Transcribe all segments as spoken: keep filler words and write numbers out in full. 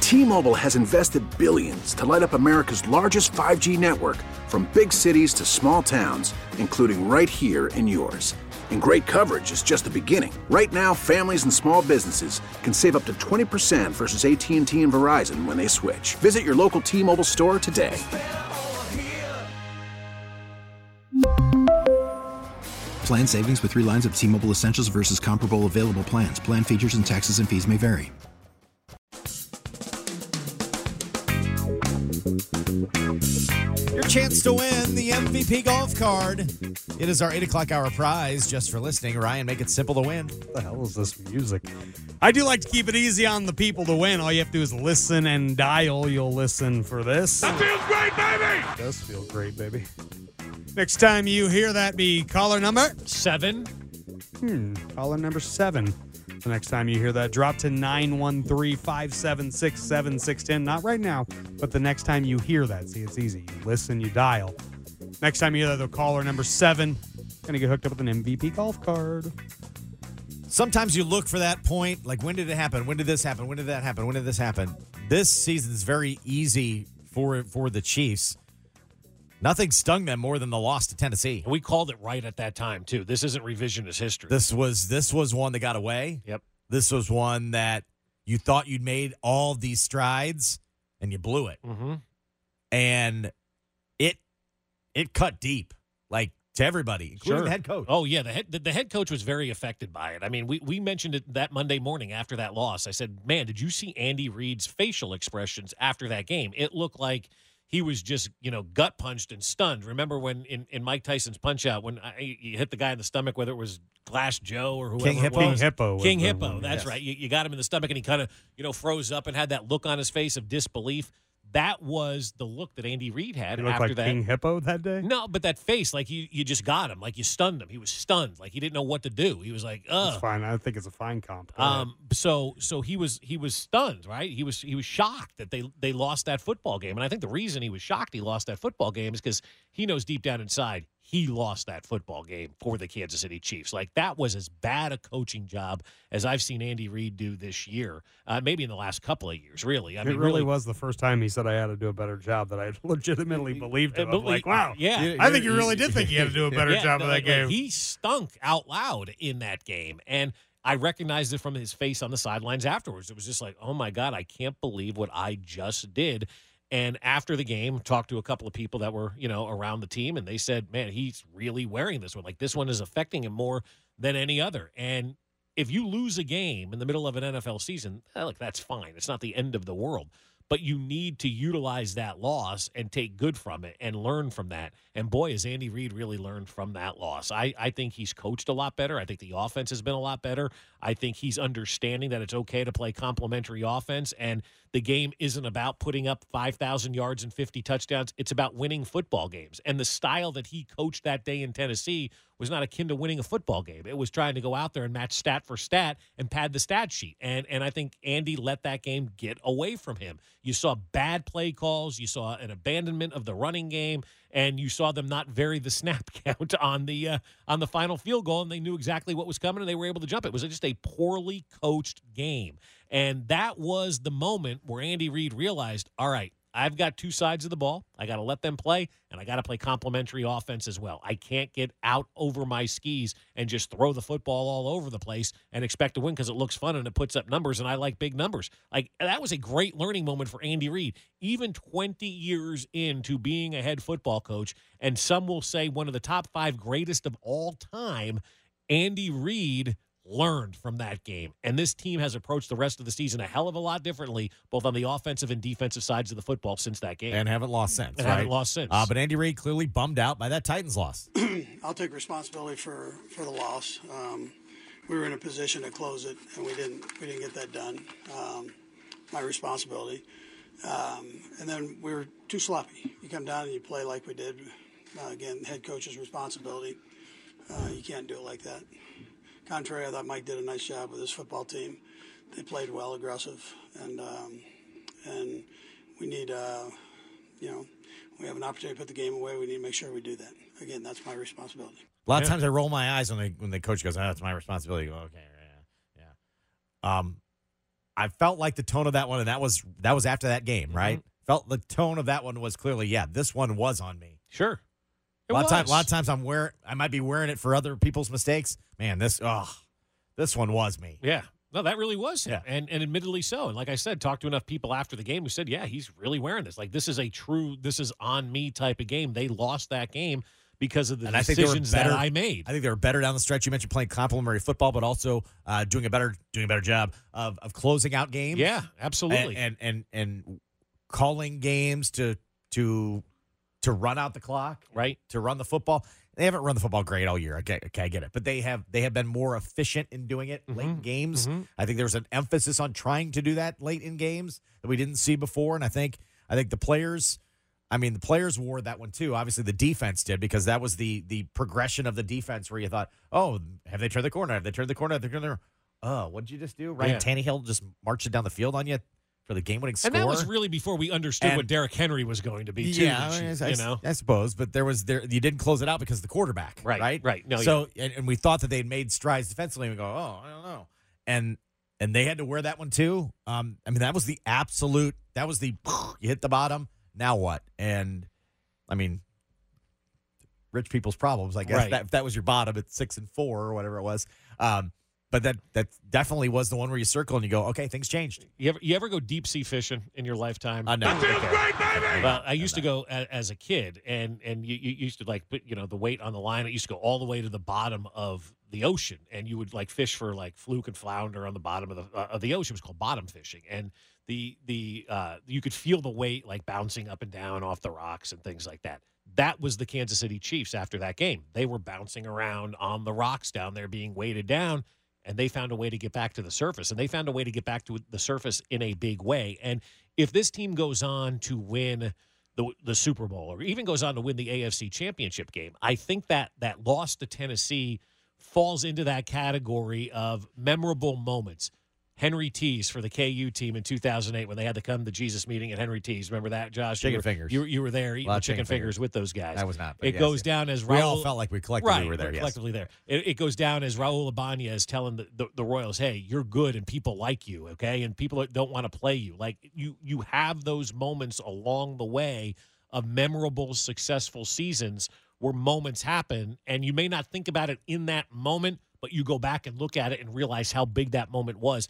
T-Mobile has invested billions to light up America's largest five G network, from big cities to small towns, including right here in yours. And great coverage is just the beginning. Right now, families and small businesses can save up to twenty percent versus A T and T and Verizon when they switch. Visit your local T-Mobile store today. Plan savings with three lines of T-Mobile Essentials versus comparable available plans. Plan features and taxes and fees may vary. Your chance to win the M V P golf card. It is our eight o'clock hour prize just for listening. Ryan, make it simple to win. What the hell is this music? I do like to keep it easy on the people to win. All you have to do is listen and dial. You'll listen for this. That feels great, baby! It does feel great, baby. Next time you hear that, be caller number seven. Hmm, caller number seven. The next time you hear that, drop to nine one three, five seven six, seven six one zero. Not right now, but the next time you hear that. See, it's easy. You listen, you dial. Next time you hear that, the caller number seven, going to get hooked up with an M V P golf card. Sometimes you look for that point, like when did it happen? When did this happen? When did that happen? When did this happen? This season is very easy for for the Chiefs. Nothing stung them more than the loss to Tennessee. We called it right at that time, too. This isn't revisionist history. This was this was one that got away. Yep. This was one that you thought you'd made all these strides, and you blew it. Mm-hmm. And it it cut deep, like to everybody, including Sure. the head coach. Oh, yeah. The head, the, the head coach was very affected by it. I mean, we, we mentioned it that Monday morning after that loss. I said, man, did you see Andy Reid's facial expressions after that game? It looked like he was just, you know, gut punched and stunned. Remember when in, in Mike Tyson's Punch Out, when I, you hit the guy in the stomach, whether it was Glass Joe or whoever King it Hippo. was. King Hippo. was King the Hippo, one, that's yes. right. You, you got him in the stomach, and he kind of, you know, froze up and had that look on his face of disbelief. That was the look that Andy Reid had He looked after like that. King Hippo that day? No, but that face, like you, you just got him, like you stunned him. He was stunned, like he didn't know what to do. He was like, That's "Ugh." fine. I think it's a fine comp. Go ahead. Um, so, so he was he was stunned, right? He was he was shocked that they they lost that football game, and I think the reason he was shocked he lost that football game is because he knows deep down inside he lost that football game for the Kansas City Chiefs. Like that was as bad a coaching job as I've seen Andy Reid do this year, uh, maybe in the last couple of years. Really, I it mean, really, really was the first time he said I had to do a better job that I legitimately believed him. Uh, I'm like, wow. yeah. I think you really did think you had to do a better Yeah, job no, of that like, game. like, he stunk out loud in that game, and I recognized it from his face on the sidelines afterwards. It was just like, oh my God, I can't believe what I just did. And after the game, talked to a couple of people that were, you know, around the team, and they said, man, he's really wearing this one. Like this one is affecting him more than any other. And if you lose a game in the middle of an N F L season, eh, look, that's fine. It's not the end of the world. But you need to utilize that loss and take good from it and learn from that. And boy, has Andy Reid really learned from that loss. I, I think he's coached a lot better. I think the offense has been a lot better. I think he's understanding that it's okay to play complementary offense. And the game isn't about putting up five thousand yards and fifty touchdowns. It's about winning football games. And the style that he coached that day in Tennessee was not akin to winning a football game. It was trying to go out there and match stat for stat and pad the stat sheet. And and I think Andy let that game get away from him. You saw bad play calls. You saw an abandonment of the running game, and you saw them not vary the snap count on the uh, on the final field goal, and they knew exactly what was coming, and they were able to jump it. It was just a poorly coached game. And that was the moment where Andy Reid realized, all right, I've got two sides of the ball. I got to let them play, and I got to play complementary offense as well. I can't get out over my skis and just throw the football all over the place and expect to win because it looks fun and it puts up numbers, and I like big numbers. Like that was a great learning moment for Andy Reid, even twenty years into being a head football coach, and some will say one of the top five greatest of all time. Andy Reid learned from that game. And this team has approached the rest of the season a hell of a lot differently, both on the offensive and defensive sides of the football since that game. And haven't lost since. And right? haven't lost since. Uh, but Andy Reid clearly bummed out by that Titans loss. I'll take responsibility for, for the loss. Um, we were in a position to close it, and we didn't we didn't get that done. Um, my responsibility. Um, and then we were too sloppy. You come down and you play like we did. Uh, again, head coach's responsibility. Uh, you can't do it like that. Contrary, I thought Mike did a nice job with his football team. They played well, aggressive, and um, and we need, uh, you know, we have an opportunity to put the game away. We need to make sure we do that. Again, that's my responsibility. A lot of Yeah. times I roll my eyes when they, when the coach goes, oh, that's my responsibility. I go, okay, yeah, yeah. Um, I felt like the tone of that one, and that was that was after that game, right? Mm-hmm. Felt the tone of that one was clearly, yeah, this one was on me. Sure. It a lot was. of times, a lot of times I'm wearing, I might be wearing it for other people's mistakes. Man, this, oh, this one was me. Yeah. No, that really was him. Yeah. And and admittedly so. And like I said, talked to enough people after the game who said, yeah, he's really wearing this. Like, this is a true, this is on me type of game. They lost that game because of the And I think they were decisions better- that I made. I think they were better down the stretch. You mentioned playing complimentary football, but also uh, doing a better doing a better job of, of closing out games. Yeah, absolutely. And, and and and calling games to to to run out the clock, right? To run the football. They haven't run the football great all year. Okay, okay, I get it. But they have they have been more efficient in doing it late in games. Mm-hmm. I think there's an emphasis on trying to do that late in games that we didn't see before. And I think I think the players, I mean, the players wore that one too. Obviously, the defense did, because that was the the progression of the defense where you thought, oh, have they turned the corner? Have they turned the corner? Have they turned the corner? Oh, what did you just do? Ryan Yeah. Tannehill just marched it down the field on you for the game-winning score. And that was really before we understood And- what Derrick Henry was going to be, too. Yeah, this I, year, mean, I- you know? I suppose, but there was there you didn't close it out because of the quarterback, Right, Right, right. No, so and, and we thought that they'd made strides defensively, and we go, oh, I don't know, and and they had to wear that one too. Um, I mean, that was the absolute. That was the you hit the bottom. Now what? And I mean, rich people's problems. I guess Right. that if that was your bottom at six and four or whatever it was. Um, But that that definitely was the one where you circle and you go, okay, things changed. You ever, you ever go deep sea fishing in your lifetime? Uh, no. That feels great, baby. Well, I used to go a, as a kid, and and you, you used to like put you know the weight on the line. It used to go all the way to the bottom of the ocean, and you would like fish for like fluke and flounder on the bottom of the uh, of the ocean. It was called bottom fishing, and the the uh, you could feel the weight like bouncing up and down off the rocks and things like that. That was the Kansas City Chiefs after that game. They were bouncing around on the rocks down there, being weighted down. And they found a way to get back to the surface. And they found a way to get back to the surface in a big way. And if this team goes on to win the the Super Bowl, or even goes on to win the A F C Championship game, I think that that loss to Tennessee falls into that category of memorable moments. Henry Tees for the K U team in two thousand eight when they had to come to Jesus meeting at Henry Tees. Remember that, Josh? Chicken you were, fingers. You, were- you were there eating Lot the of chicken, chicken fingers. fingers. with those guys. I was not, but It yes, goes yes. down as We Raul, all felt like we collectively right, were there, we're yes. collectively there. It, it goes down as Raul Ibanez telling the, the, the Royals, hey, you're good and people like you, okay? And people don't want to play you. Like, you you have those moments along the way of memorable, successful seasons where moments happen, and you may not think about it in that moment, but you go back and look at it and realize how big that moment was.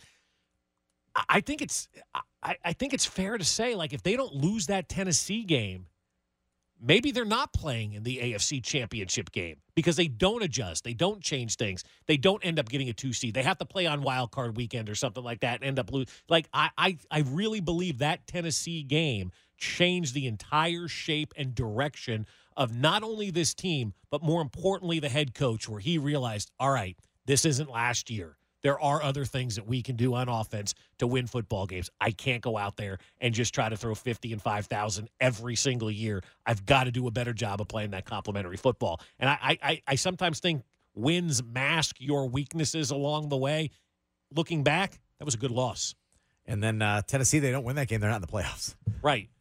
I- I think it's I, I think it's fair to say, like, if they don't lose that Tennessee game, maybe they're not playing in the A F C Championship game because they don't adjust. They don't change things. They don't end up getting a two seed. They have to play on wild card weekend or something like that and end up losing. Like, I, I, I really believe that Tennessee game changed the entire shape and direction of not only this team, but more importantly, the head coach, where he realized, all right, this isn't last year. There are other things that we can do on offense to win football games. I can't go out there and just try to throw fifty and five thousand every single year. I've got to do a better job of playing that complimentary football. And I, I, I sometimes think wins mask your weaknesses along the way. Looking back, that was a good loss. And then uh, Tennessee, they don't win that game. They're not in the playoffs. Right.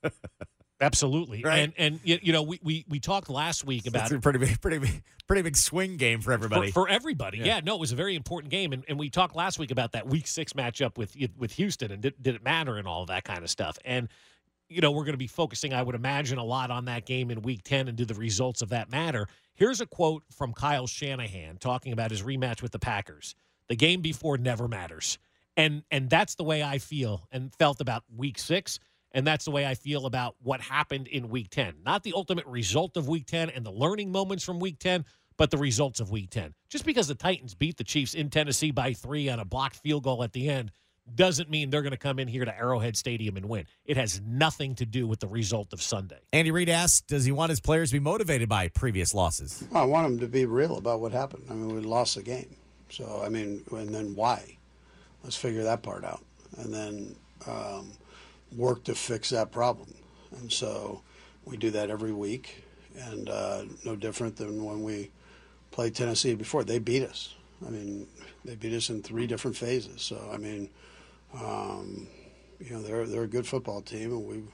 Absolutely. Right. And, and you, you know, we, we, we talked last week about It's a pretty big, pretty big, pretty big swing game for everybody. For, for everybody, yeah. Yeah. No, it was a very important game, and, and we talked last week about that Week Six matchup with with Houston, and did, did it matter and all of that kind of stuff. And you know, we're going to be focusing, I would imagine, a lot on that game in Week Ten, and do the results of that matter? Here's a quote from Kyle Shanahan talking about his rematch with the Packers: "The game before never matters," and and that's the way I feel and felt about Week Six. And that's the way I feel about what happened in Week ten. Not the ultimate result of Week ten and the learning moments from Week ten, but the results of Week ten. Just because the Titans beat the Chiefs in Tennessee by three on a blocked field goal at the end doesn't mean they're going to come in here to Arrowhead Stadium and win. It has nothing to do with the result of Sunday. Andy Reid asked, does he want his players to be motivated by previous losses? Well, I want them to be real about what happened. I mean, we lost the game. So, I mean, and then why? Let's figure that part out. And then um, work to fix that problem. And so we do that every week, and uh, no different than when we played Tennessee before. They beat us. I mean, they beat us in three different phases. So, I mean, um, you know, they're they're a good football team, and we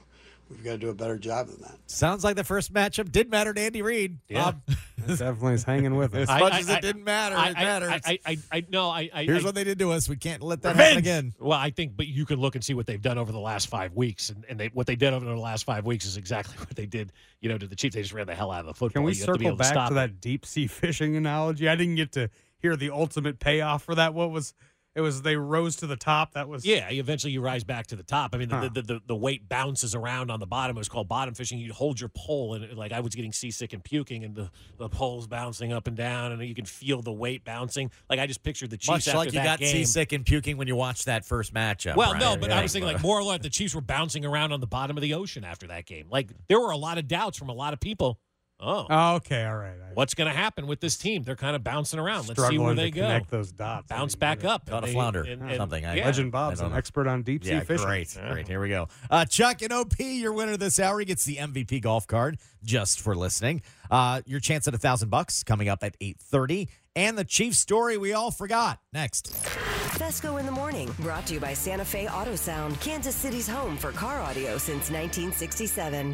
we've got to do a better job than that. Sounds like the first matchup did matter to Andy Reid. Yeah. Bob. It definitely is hanging with us. As I- much I- as it I- didn't matter, I, it matters. I, I, I, I, no, I, I, Here's I, what they did to us. We can't let that happen again. Well, I think, but you can look and see what they've done over the last five weeks, and, and they what they did over the last five weeks is exactly what they did, you know, to the Chiefs. They just ran the hell out of the football. Can we You have to be circle able to back stop to it. that deep sea fishing analogy? I didn't get to hear the ultimate payoff for that. What was it? Was they rose to the top? That was Yeah, eventually you rise back to the top. I mean, Huh. the, the, the the weight bounces around on the bottom. It was called bottom fishing. You hold your pole, and like I was getting seasick and puking, and the, the pole's bouncing up and down, and you can feel the weight bouncing. Like I just pictured the Chiefs Much after like you that got game. seasick and puking when you watched that first matchup. Well, right? no, but I Yeah. was thinking like more or less the Chiefs were bouncing around on the bottom of the ocean after that game. Like there were a lot of doubts from a lot of people. Oh, Oh, okay, all right. I what's going to happen with this team? They're kind of bouncing around. Let's see struggling where to they go. connect those dots. I Bounce didn't back get it. up. Caught and a they- flounder and- or and- something. I- yeah. Legend Bob's I don't an know. expert on deep sea Yeah, fishing. great, great. Here we go. Uh, Chuck and O P, your winner this hour, he gets the M V P golf card just for listening. Uh, your chance at a thousand bucks coming up at eight thirty, and the Chiefs story we all forgot next. Fesco in the Morning, brought to you by Santa Fe Auto Sound, Kansas City's home for car audio since nineteen sixty-seven.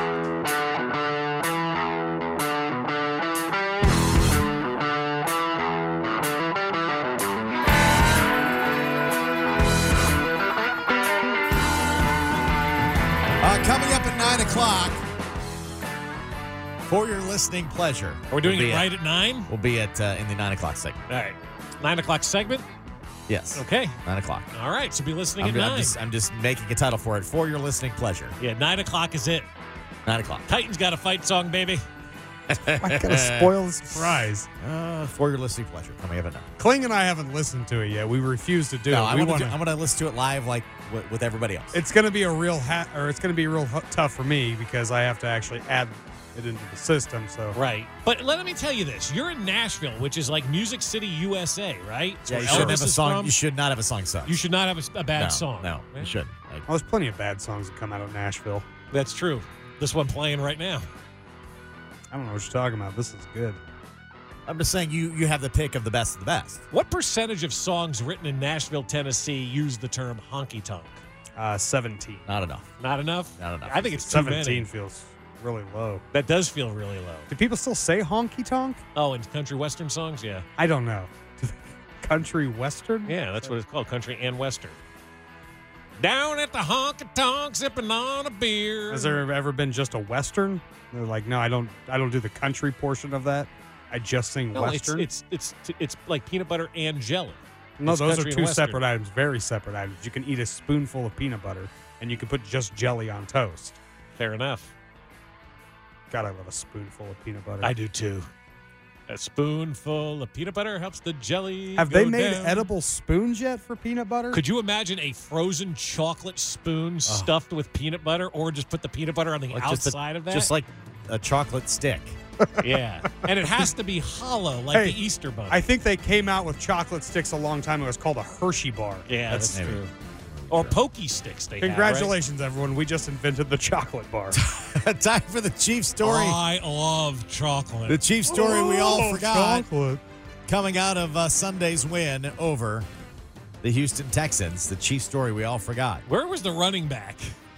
Uh, coming up at nine o'clock, for your listening pleasure. Are we doing we'll it be right At, at nine? we'll be at uh, in the nine o'clock segment. All right. Nine o'clock segment? Yes. Okay. Nine o'clock. All right. So be listening I'm, at I'm nine. just, I'm just making a title for it. For your listening pleasure. Yeah, nine o'clock is it. Nine o'clock. Titans got a fight song, baby. I gotta spoil the surprise. Uh, for your listening pleasure coming up at nine. Kling and I haven't listened to it yet. We refuse to do No, it. I We wanna want do, I'm going to listen to it live, like with, with everybody else. It's going to be a real ha- or it's going to be real hu- tough for me because I have to actually add it into the system. So Right. But let me tell you this. You're in Nashville, which is like Music City, U S A, right? yeah, Where you shouldn't Elvis have a is song. from. You should not have a song sucks. You should not have a, a bad no, song. No, you Right? shouldn't. Like, well, there's plenty of bad songs that come out of Nashville. That's true. This one playing right now. I don't know what you're talking about. This is good. I'm just saying you you have the pick of the best of the best. What percentage of songs written in Nashville, Tennessee use the term honky tonk? Uh, seventeen. Not enough. Not enough? Not enough. I think it's too seventeen many. feels really low. That does feel really low. Do people still say honky tonk? Oh, in country western songs? Yeah. I don't know. Country western? Yeah, that's what it's called, country and western. Down at the honky tonk, sipping on a beer. Has there ever been just a western? They're like, no, I don't. I don't do the country portion of that. I just sing No, it's, western. it's it's it's like peanut butter and jelly. no, it's those are country and two western. separate items. Very separate items. You can eat a spoonful of peanut butter, and you can put just jelly on toast. Fair enough. God, I love a spoonful of peanut butter. I do too. A spoonful of peanut butter helps the jelly. Have go they made down. edible spoons yet for peanut butter? Could you imagine a frozen chocolate spoon stuffed with peanut butter, or just put the peanut butter on the Like just a- outside of that? Just like a chocolate stick. yeah, and it has to be hollow, like Hey, the Easter bunny. I think they came out with chocolate sticks a long time ago. It's called a Hershey bar. yeah, that's, maybe- true. Or pokey sticks. They Congratulations, everyone. We just invented the chocolate bar. Time for the Chiefs story. I love chocolate. The Chiefs story we all Oh, forgot. Chocolate. Coming out of uh, Sunday's win over the Houston Texans. The Chiefs story we all forgot. Where was the running back?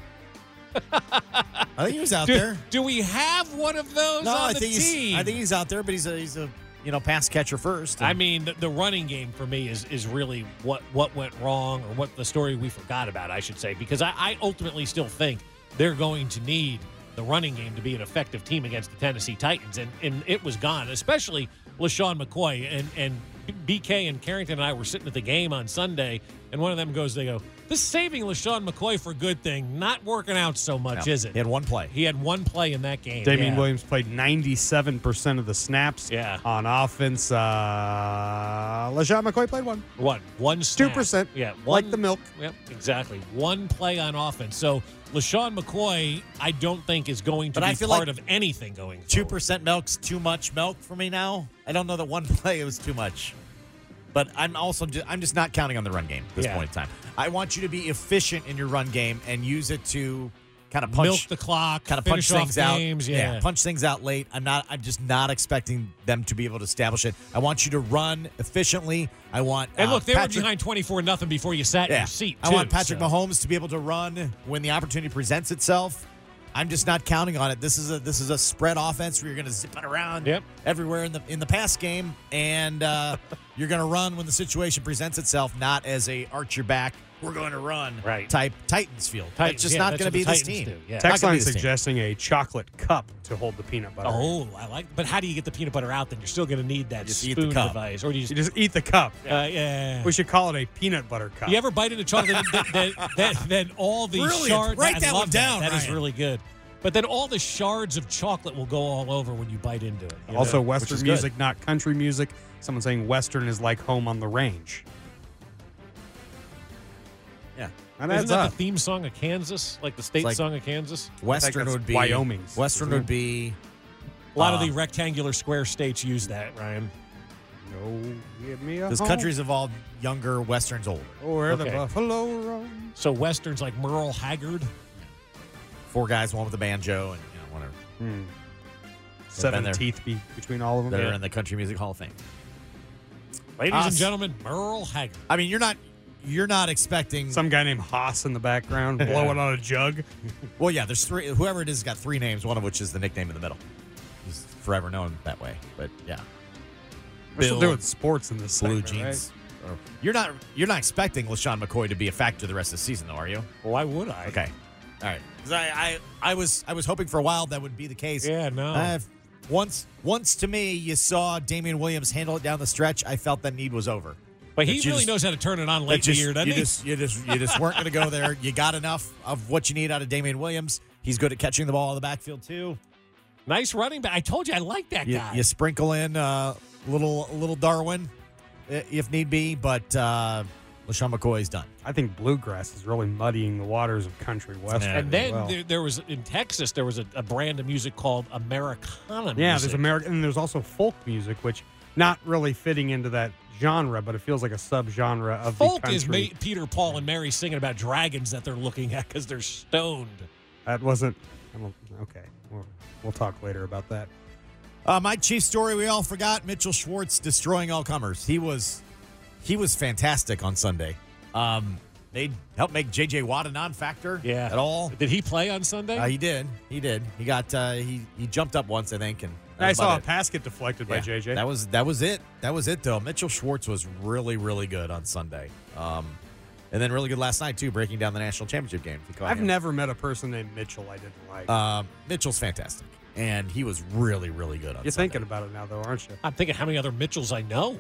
I think he was out Do, there. do we have one of those No, on I the think team? he's. I think he's out there, but he's a he's a you know pass catcher first. I and- mean, the, the running game for me is is really what what went wrong, or what the story we forgot about, I should say, because I, I ultimately still think they're going to need the running game to be an effective team against the Tennessee Titans, and and it was gone, especially LaShawn McCoy and and B K and Carrington and I were sitting at the game on Sunday, and one of them goes, they go, this saving LaShawn McCoy for a good thing, not working out so much, No, is it? He had one play. He had one play in that game. Damian yeah. Williams played ninety-seven percent of the snaps Yeah. on offense. Uh, LaShawn McCoy played one. One. One snap. two percent. Yeah. Like one- the milk. Yep, exactly. One play on offense. So LaShawn McCoy, I don't think is going to But be I feel part like of anything going Two forward. percent milk's too much milk for me now. I don't know that one play was too much, but I'm also just, I'm just not counting on the run game at this Yeah. point in time. I want you to be efficient in your run game and use it to kind of punch Milk the clock, kind of punch finish off things out. games, yeah. punch things out late. I'm not. I'm just not expecting them to be able to establish it. I want you to run efficiently. I want. And uh, look, they Patrick, were behind twenty-four nothing before you sat in Yeah, your seat. I too, want Patrick so. Mahomes to be able to run when the opportunity presents itself. I'm just not counting on it. This is a this is a spread offense where you're going to zip it around Yep. everywhere in the in the pass game, and uh, you're going to run when the situation presents itself, not as a arch your back, we're going to run Right. type Titans feel. Titans, That's just yeah, not that's going to what be the this Titans team. do, yeah. Not Text gonna line be this team. suggesting a chocolate cup to hold the peanut butter. Oh, I like. But how do you get the peanut butter out? Then you're still going to need that Just eat the spoon cup. device, or do you You just? just eat the cup. Uh, yeah. We should call it a peanut butter cup. You ever bite into chocolate that, that, that, that all the Brilliant. shards? Write I that love one down, That, that is Ryan. really good. But then all the shards of chocolate will go all over when you bite into it. you Also, know? Western is good. music, not country music. Someone saying Western is like home on the range. Yeah. And Isn't that's that up. the theme song of Kansas? Like the state like- song of Kansas? Western that's would be Wyoming's, Western isn't would it? be A lot of Uh, the rectangular square states use that, Ryan. No, give me a because home. countries evolved younger, Westerns older. Where the Okay. buffalo runs. So Western's like Merle Haggard. Four guys, one with a banjo, and you know whatever. Hmm. Seven there. teeth be between all of them. That are in the Country Music Hall of Fame. Ladies Us. and gentlemen, Merle Haggard. I mean, you're not you're not expecting. Some guy named Haas in the background blowing on a jug. Well, yeah, there's three. Whoever it is has got three names. One of which is the nickname in the middle. He's forever known that way. But yeah, We're still Bill, doing sports in this blue segment, right? jeans. Or- You're not you're not expecting LaShawn McCoy to be a factor the rest of the season, though, are you? Why would I? Okay, all right. 'Cause I, I I was I was hoping for a while that would be the case. Yeah, no. Uh, once once to me, you saw Damian Williams handle it down the stretch. I felt that need was over. But he That you really just- knows how to turn it on late That in just, the year, doesn't you he? just you just you just weren't going to go there. You got enough of what you need out of Damian Williams. He's good at catching the ball in the backfield too. Nice running back. I told you I like that You, guy. you sprinkle in uh, little little Darwin i- if need be, but uh, LaShawn McCoy's done. I think bluegrass is really muddying the waters of country western. Yeah. And as then well. there, there was in Texas there was a, a brand of music called Americana music. yeah, there's American, and there's also folk music, which not really fitting into that genre, but it feels like a subgenre of the Folk country. is Ma- Peter, Paul, and Mary singing about dragons that they're looking at because they're stoned. That wasn't. I don't, okay, we'll, we'll talk later about that. Uh, my chief story we all forgot: Mitchell Schwartz destroying all comers. He was he was fantastic on Sunday. Um, they helped make J J Watt a non-factor Yeah. at all. Did he play on Sunday? Uh, he did. He did. He got. Uh, he he jumped up once, I think, and that I was saw about a it. pass get deflected by Yeah, J J. That was that was it. That was it though. Mitchell Schwartz was really really good on Sunday, um, and then really good last night too, breaking down the national championship game. If you caught I've him. never met a person named Mitchell I didn't like. Uh, Mitchell's fantastic, and he was really really good on. You're Sunday. thinking about it now, though, aren't you? I'm thinking how many other Mitchells I know.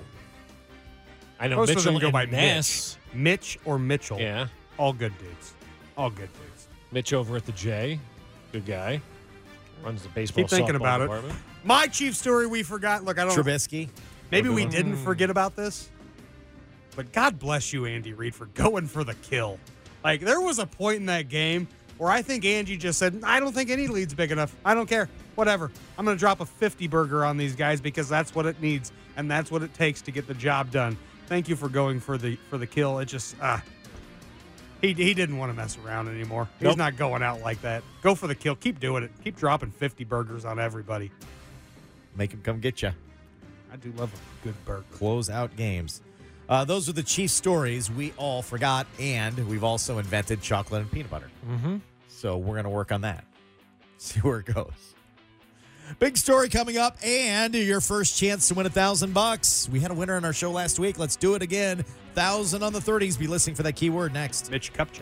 I know Most Mitchell of them go and by Ness. Mitch. Mitch or Mitchell. Yeah. All good dudes. All good dudes. Mitch over at the J. Good guy. Runs the baseball Keep thinking softball about it. department. My chief story we forgot. Look, I don't. Trubisky. Maybe we Mm. didn't forget about this, but God bless you, Andy Reid, for going for the kill. Like, there was a point in that game where I think Angie just said, I don't think any lead's big enough. I don't care. Whatever. I'm going to drop a fifty burger on these guys because that's what it needs, and that's what it takes to get the job done. Thank you for going for the for the kill. It just, ah. He, he didn't want to mess around anymore. He's Nope. not going out like that. Go for the kill. Keep doing it. Keep dropping fifty burgers on everybody. Make him come get you. I do love a good burger. Close out games. Uh, those are the chief stories we all forgot, and we've also invented chocolate and peanut butter. Mm-hmm. So we're going to work on that. See where it goes. Big story coming up, and your first chance to win a thousand bucks. We had a winner on our show last week. Let's do it again. Thousand on the thirties. Be listening for that keyword next. Mitch Kupchak.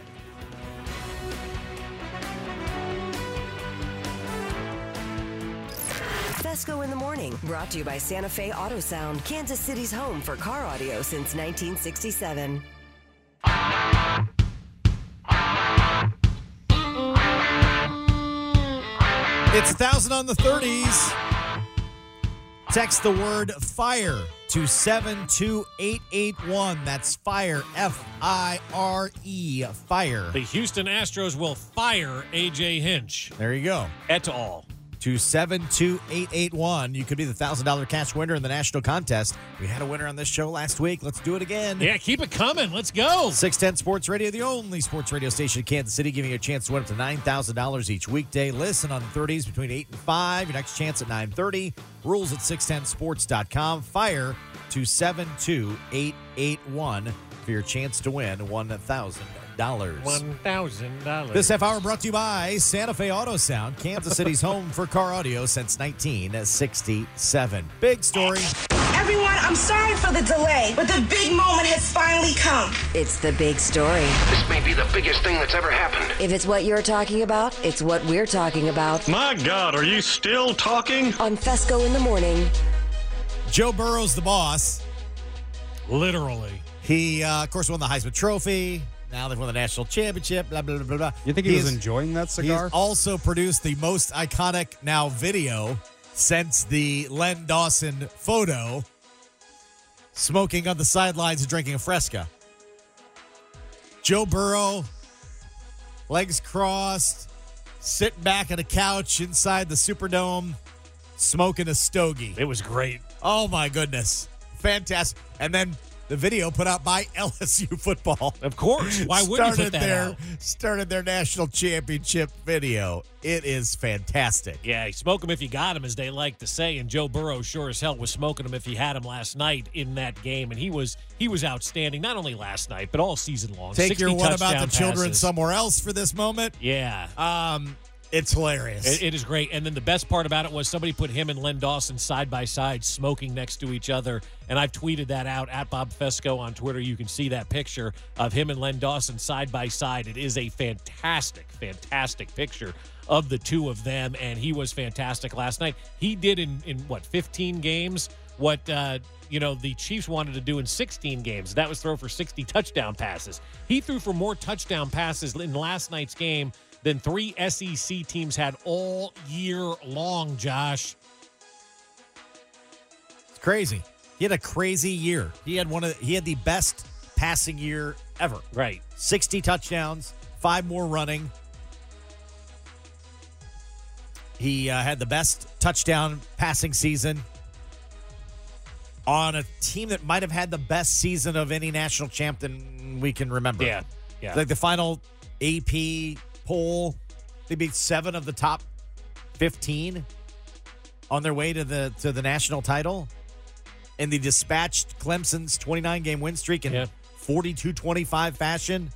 Fesco in the Morning, brought to you by Santa Fe Auto Sound, Kansas City's home for car audio since nineteen sixty-seven. It's a thousand on the thirties. Text the word FIRE to seven two eight eight one. That's FIRE, F I R E, FIRE. The Houston Astros will fire A J Hinch There you go. et al. To seven two eight eight one. You could be the one thousand dollars cash winner in the national contest. We had a winner on this show last week. Let's do it again. Yeah, keep it coming. Let's go. six ten Sports Radio, the only sports radio station in Kansas City, giving you a chance to win up to nine thousand dollars each weekday. Listen on the thirties between eight and five. Your next chance at nine thirty. Rules at six ten sports dot com. Fire to seven two eight eight one for your chance to win one thousand dollars. one thousand dollars. This half hour brought to you by Santa Fe Auto Sound, Kansas City's home for car audio since nineteen sixty-seven. Big story. Everyone, I'm sorry for the delay, but the big moment has finally come. It's the big story. This may be the biggest thing that's ever happened. If it's what you're talking about, it's what we're talking about. My God, are you still talking? On Fesco in the Morning. Joe Burrow's the boss. Literally. He, uh, of course, won the Heisman Trophy. Now they've won the national championship, blah, blah, blah, blah. You think he He's- was enjoying that cigar? He's also produced the most iconic now video since the Len Dawson photo, smoking on the sidelines and drinking a Fresca. Joe Burrow, legs crossed, sitting back on a couch inside the Superdome, smoking a stogie. It was great. Oh, my goodness. Fantastic. And then the video put out by L S U football. Of course. Why wouldn't you started put that their, out? Started their national championship video. It is fantastic. Yeah, smoke him if you got him, as they like to say. And Joe Burrow sure as hell was smoking him if he had him last night in that game. And he was he was outstanding, not only last night, but all season long. Take your what about the touchdown children passes. somewhere else for this moment. Yeah. Um, it's hilarious. It, it is great. And then the best part about it was somebody put him and Len Dawson side by side smoking next to each other. And I've tweeted that out at Bob Fesco on Twitter. You can see that picture of him and Len Dawson side by side. It is a fantastic, fantastic picture of the two of them. And he was fantastic last night. He did in, in what, fifteen games? What, uh, you know, the Chiefs wanted to do in sixteen games. That was throw for sixty touchdown passes. He threw for more touchdown passes in last night's game than three S E C teams had all year long, Josh. It's crazy. He had a crazy year. He had one of the, he had the best passing year ever. Right. sixty touchdowns, five more running. He uh, had the best touchdown passing season on a team that might have had the best season of any national champion we can remember. Yeah. Yeah. Like the final A P poll, they beat seven of the top fifteen on their way to the to the national title. And they dispatched Clemson's twenty-nine game win streak in Yeah. forty-two twenty-five fashion.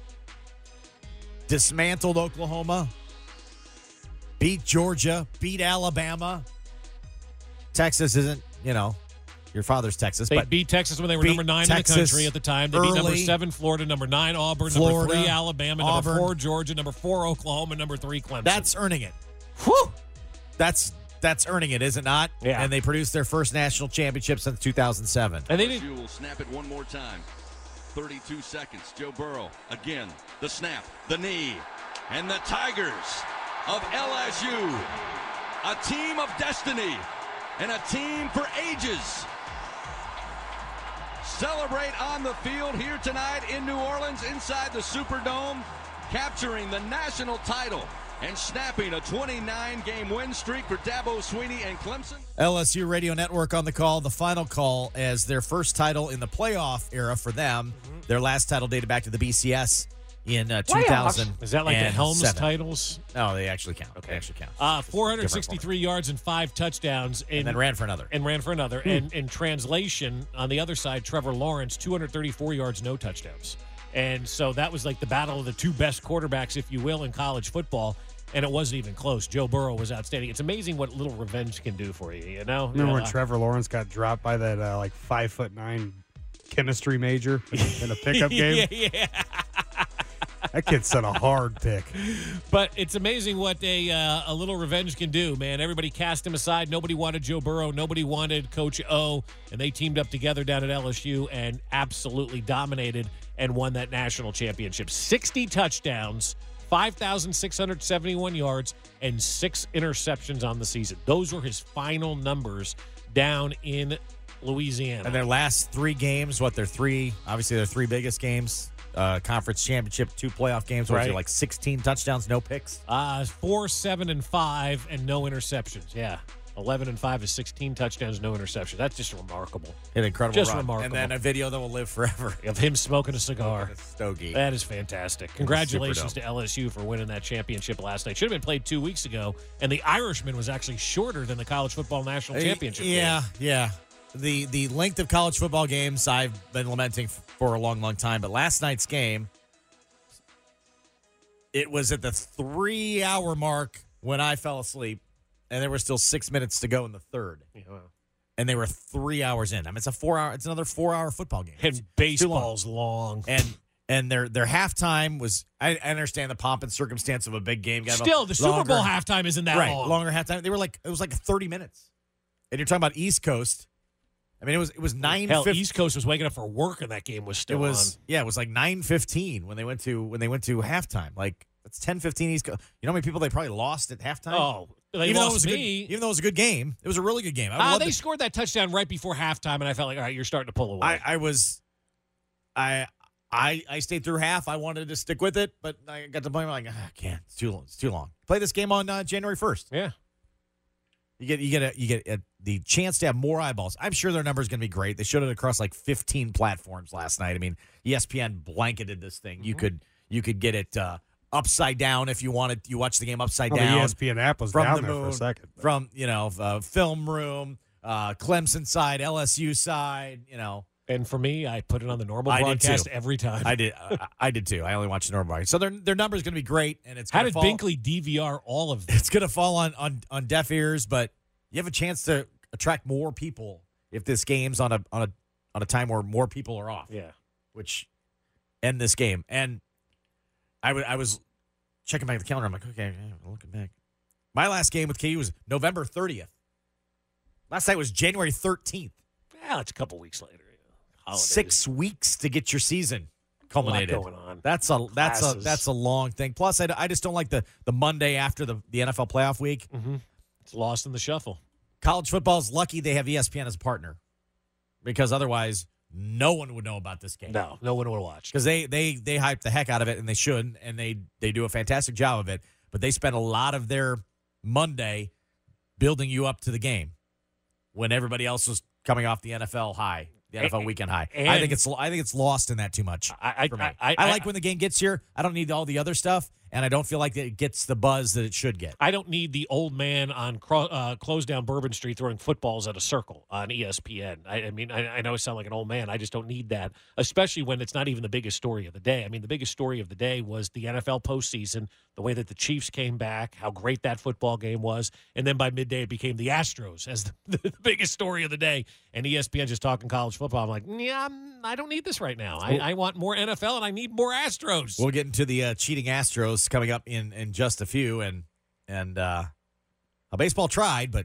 Dismantled Oklahoma. Beat Georgia. Beat Alabama. Texas isn't, you know, your father's Texas. They but beat Texas when they were beat number nine Texas in the country at the time. They beat number early. seven Florida, number nine Auburn, Florida, number three Alabama, Auburn. number four Georgia, number four Oklahoma, number three Clemson. That's earning it. Whew. That's that's earning it, is it not? Yeah. And they produced their first national championship since two thousand seven. and they did. L S U will snap it one more time. thirty-two seconds. Joe Burrow again. The snap, the knee, and the Tigers of L S U. A team of destiny and a team for ages. Celebrate on the field here tonight in New Orleans inside the Superdome, capturing the national title and snapping a twenty-nine game win streak for Dabo Swinney and Clemson. L S U Radio Network on the call. The final call as their first title in the playoff era for them. Mm-hmm. Their last title dated back to the B C S in uh, two thousand. Is that like the Helms titles? No, they actually count. Okay, they actually count. Uh, four hundred sixty-three yards and five touchdowns. In, and then ran for another. And ran for another. Hmm. And in translation, on the other side, Trevor Lawrence, two hundred thirty-four yards, no touchdowns. And so that was like the battle of the two best quarterbacks, if you will, in college football. And it wasn't even close. Joe Burrow was outstanding. It's amazing what little revenge can do for you, you know? Remember yeah. when Trevor Lawrence got dropped by that uh, like five foot nine chemistry major in a, in a pickup game? yeah, yeah. That kid set a hard pick. But it's amazing what a uh, a little revenge can do, man. Everybody cast him aside. Nobody wanted Joe Burrow. Nobody wanted Coach O. And they teamed up together down at L S U and absolutely dominated and won that national championship. sixty touchdowns, five thousand six hundred seventy-one yards, and six interceptions on the season. Those were his final numbers down in Louisiana. And their last three games, what, their three, obviously their three biggest games, uh, conference championship, two playoff games, what was Right. it, like sixteen touchdowns, no picks? Uh, four, seven, and five, and no interceptions. Yeah. eleven and five is sixteen touchdowns, no interceptions. That's just remarkable. An incredible Just run. remarkable. And then a video that will live forever. Of him smoking a cigar. Smoking a stogie. That is fantastic. Congratulations Superdome. to L S U for winning that championship last night. Should have been played two weeks ago, and the Irishman was actually shorter than the college football national championship. Yeah, game. yeah. The the length of college football games I've been lamenting for a long, long time. But last night's game, It was at the three-hour mark when I fell asleep, and there were still six minutes to go in the third. Yeah, well. And they were three hours in. I mean, it's a four-hour. It's another four-hour football game. And baseball's long. And and their their halftime was. I, I understand the pomp and circumstance of a big game. Got Still, the Super longer, Bowl halftime isn't that right, long. Longer halftime. They were like it was like thirty minutes. And you're talking about East Coast. I mean, it was it was nine. Hell, East Coast was waking up for work, and that game was still it was, on. Yeah, it was like nine fifteen when they went to when they went to halftime. Like it's ten fifteen East Coast. You know how many people they probably lost at halftime? Oh, they even lost though it was me. A good, even though it was a good game, it was a really good game. I Uh, loved they it. scored that touchdown right before halftime, and I felt like, all right, you're starting to pull away. I, I was, I, I, I stayed through half. I wanted to stick with it, but I got to the point where I'm like, ah, I can't. It's too long. It's too long. Play this game on uh, January first. Yeah, you get you get a, you get a, the chance to have more eyeballs. I'm sure their number is going to be great. They showed it across like fifteen platforms last night. I mean, E S P N blanketed this thing. Mm-hmm. You could you could get it uh, upside down if you wanted. You watch the game upside well, down. The E S P N app was from down the there moon, for a second. But. From you know uh, film room, uh, Clemson side, L S U side. You know. And for me, I put it on the normal I did broadcast too. every time. I did. I, I did too. I only watched the normal broadcast. So their their number is going to be great, and it's How gonna did fall, Binkley D V R all of them? It's going to fall on, on on deaf ears, but you have a chance to attract more people if this game's on a on a on a time where more people are off. Yeah, which end this game. And I, w- I was checking back the calendar. I'm like, okay, looking back. My last game with K U was November thirtieth. Last night was January thirteenth. Well, it's a couple weeks later. Holidays. Six weeks to get your season culminated. A lot going on. That's a that's a Classes. that's a long thing. Plus, I, I just don't like the the Monday after the, the N F L playoff week. Mm-hmm. It's lost in the shuffle. College football's lucky they have E S P N as a partner, because otherwise no one would know about this game. No, no one would watch because they they they hype the heck out of it, and they should, and they they do a fantastic job of it. But they spend a lot of their Monday building you up to the game when everybody else was coming off the N F L high. The N F L And- weekend high. and- I think it's I think it's lost in that too much. I I, for me. I, I, I like when the game gets here. I don't need all the other stuff, and I don't feel like it gets the buzz that it should get. I don't need the old man on cro- uh, closed down Bourbon Street throwing footballs at a circle on E S P N. I, I mean, I, I know I sound like an old man. I just don't need that, especially when it's not even the biggest story of the day. I mean, the biggest story of the day was the N F L postseason, the way that the Chiefs came back, how great that football game was, and then by midday it became the Astros as the, the biggest story of the day. And E S P N just talking college football. I'm like, yeah, I'm, I don't need this right now. I, I want more N F L and I need more Astros. We'll get into the uh, cheating Astros coming up in, in just a few, and and uh, a baseball tried, but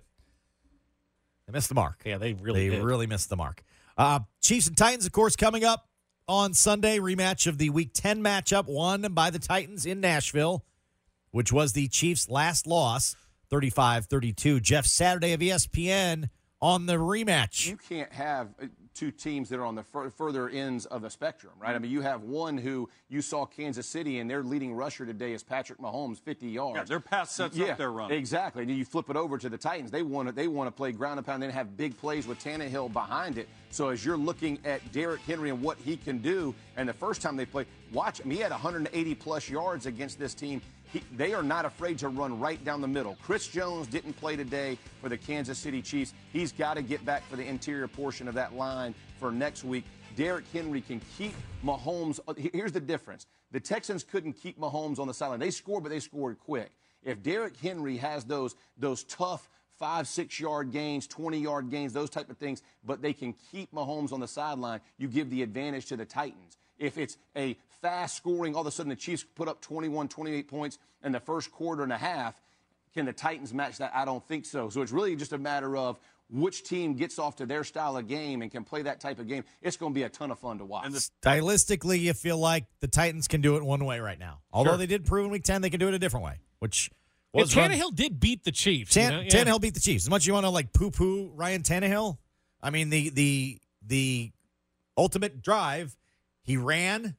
they missed the mark. Yeah, they really they did. really missed the mark. Uh, Chiefs and Titans, of course, coming up on Sunday. Rematch of the Week ten matchup won by the Titans in Nashville, which was the Chiefs' last loss, thirty-five thirty-two. Jeff Saturday of E S P N on the rematch. You can't have uh, two teams that are on the fur- further ends of the spectrum, right? I mean, you have one who you saw Kansas City, and their leading rusher today is Patrick Mahomes, fifty yards. Yeah, their pass sets yeah, up their run. Exactly. And then you flip it over to the Titans. They want to they want to play ground and pound, then have big plays with Tannehill behind it. So as you're looking at Derrick Henry and what he can do, and the first time they played, watch him. He had one hundred eighty plus yards against this team. He, they are not afraid to run right down the middle. Chris Jones didn't play today for the Kansas City Chiefs. He's got to get back for the interior portion of that line for next week. Derrick Henry can keep Mahomes. Here's the difference. The Texans couldn't keep Mahomes on the sideline. They scored, but they scored quick. If Derrick Henry has those, those tough five, six-yard gains, twenty-yard gains, those type of things, but they can keep Mahomes on the sideline, you give the advantage to the Titans. If it's a fast scoring, all of a sudden the Chiefs put up twenty-one, twenty-eight points in the first quarter and a half, can the Titans match that? I don't think so. So it's really just a matter of which team gets off to their style of game and can play that type of game. It's going to be a ton of fun to watch. And stylistically, you feel like the Titans can do it one way right now. Although Sure. they did prove in Week ten they can do it a different way, which And was run- Tannehill did beat the Chiefs. Tan- you know? Yeah. Tannehill beat the Chiefs. As much as you want to like poo-poo Ryan Tannehill, I mean the the the ultimate drive, he ran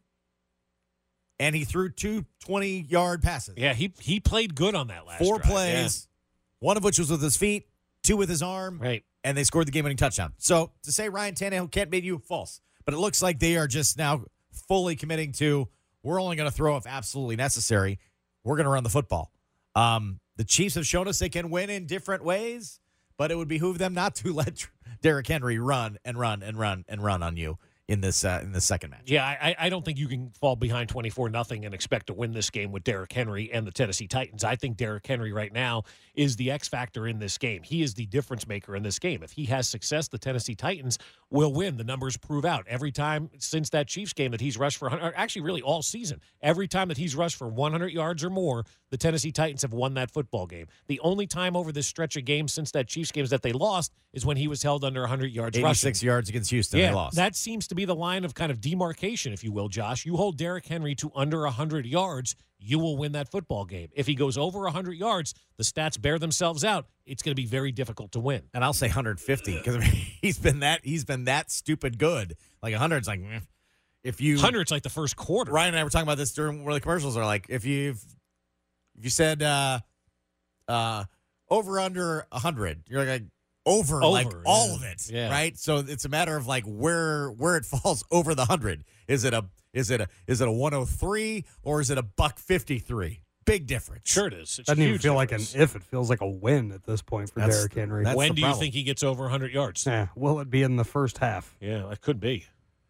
and he threw two twenty-yard passes. Yeah, he he played good on that last Four drive. plays, one of which was with his feet, two with his arm, right? And they scored the game-winning touchdown. So to say Ryan Tannehill can't beat you, false. But it looks like they are just now fully committing to we're only going to throw if absolutely necessary. We're going to run the football. Um, the Chiefs have shown us they can win in different ways, but it would behoove them not to let Derrick Henry run and run and run and run on you in this uh, in the second match. Yeah, I, I don't think you can fall behind twenty-four nothing and expect to win this game with Derrick Henry and the Tennessee Titans. I think Derrick Henry right now is the X factor in this game. He is the difference maker in this game. If he has success, the Tennessee Titans will win. The numbers prove out. Every time since that Chiefs game that he's rushed for one hundred, actually really all season, every time that he's rushed for one hundred yards or more, the Tennessee Titans have won that football game. The only time over this stretch of games since that Chiefs game that they lost is when he was held under one hundred yards rushing. eighty-six yards against Houston, yeah, they lost. That seems to be the line of kind of demarcation, if you will, Josh. You hold Derrick Henry to under one hundred yards, you will win that football game. If he goes over one hundred yards, the stats bear themselves out. It's going to be very difficult to win. And I'll say one hundred fifty because I mean, he's been that he's been that stupid good. Like one hundred's like if you one hundred's like the first quarter. Ryan and I were talking about this during one of the commercials. Are like if you if you said uh, uh, over under one hundred, you're like over, over like yeah. all of it, yeah. right? So it's a matter of like where where it falls over the hundred. Is it a is it a is it a one oh three or is it a buck fifty three? Big difference. Sure it is. It's Doesn't even feel difference. like an if; it feels like a win at this point for That's- Derrick Henry. that's When the do you problem. think he gets over one hundred yards? Yeah, will it be in the first half? Yeah, that could be.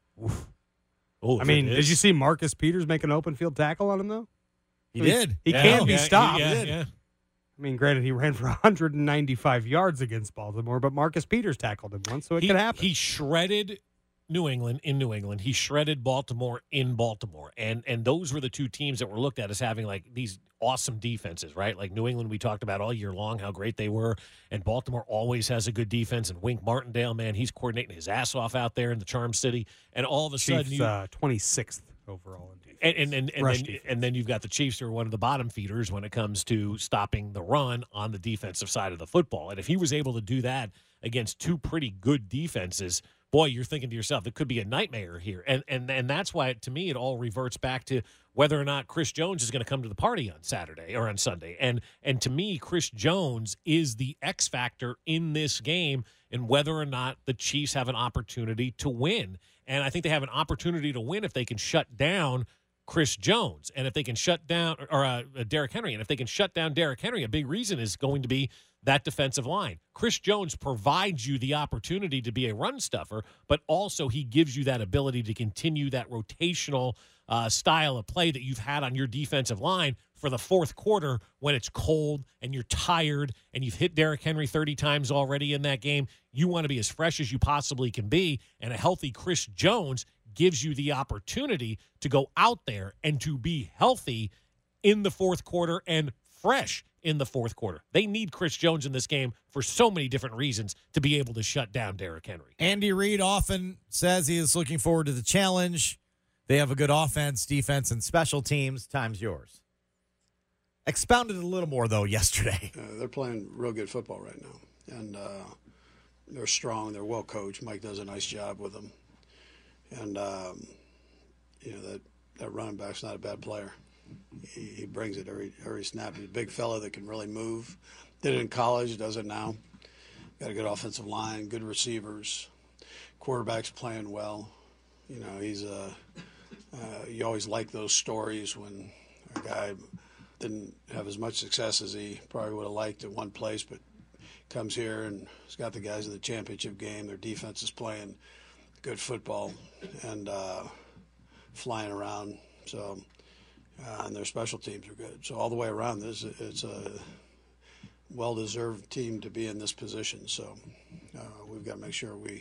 Oh, I mean, did you see Marcus Peters make an open field tackle on him though? He I mean, did. He Yeah, can be yeah, stopped. Yeah, He did. yeah. I mean, granted, he ran for one hundred ninety-five yards against Baltimore, but Marcus Peters tackled him once, so it he, could happen. He shredded New England in New England. He shredded Baltimore in Baltimore. And and those were the two teams that were looked at as having like these awesome defenses, right? Like New England, we talked about all year long how great they were. And Baltimore always has a good defense. And Wink Martindale, man, he's coordinating his ass off out there in the Charm City. And all of a sudden, Chiefs you, uh, twenty-sixth overall in defense. and and and, and, Rush then, defense. and then you've got the Chiefs, who are one of the bottom feeders when it comes to stopping the run on the defensive side of the football. And if he was able to do that against two pretty good defenses, boy, you're thinking to yourself, it could be a nightmare here. And and and that's why, to me, it all reverts back to whether or not Chris Jones is going to come to the party on Saturday or on Sunday. And and to me, Chris Jones is the X factor in this game and whether or not the Chiefs have an opportunity to win. And I think they have an opportunity to win if they can shut down Chris Jones. And if they can shut down, or uh, Derrick Henry, and if they can shut down Derrick Henry, a big reason is going to be that defensive line. Chris Jones provides you the opportunity to be a run stuffer, but also he gives you that ability to continue that rotational uh, style of play that you've had on your defensive line for the fourth quarter when it's cold and you're tired and you've hit Derrick Henry thirty times already in that game. You want to be as fresh as you possibly can be, and a healthy Chris Jones gives you the opportunity to go out there and to be healthy in the fourth quarter and fresh in the fourth quarter. They need Chris Jones in this game for so many different reasons to be able to shut down Derrick Henry. Andy Reid often says he is looking forward to the challenge. They have a good offense, defense, and special teams. Time's yours. Expounded a little more, though, yesterday. Uh, they're playing real good football right now, and uh, they're strong. They're well coached. Mike does a nice job with them, and um, you know that that running back's not a bad player. He, he brings it every every snap. He's a big fella that can really move. Did it in college, does it now. Got a good offensive line, good receivers. Quarterback's playing well. You know, he's a. Uh, you always like those stories when a guy didn't have as much success as he probably would have liked at one place, but comes here and has got the guys in the championship game. Their defense is playing good football and uh, flying around. So, uh, and their special teams are good. So all the way around, this it's a well-deserved team to be in this position. So uh, we've got to make sure we,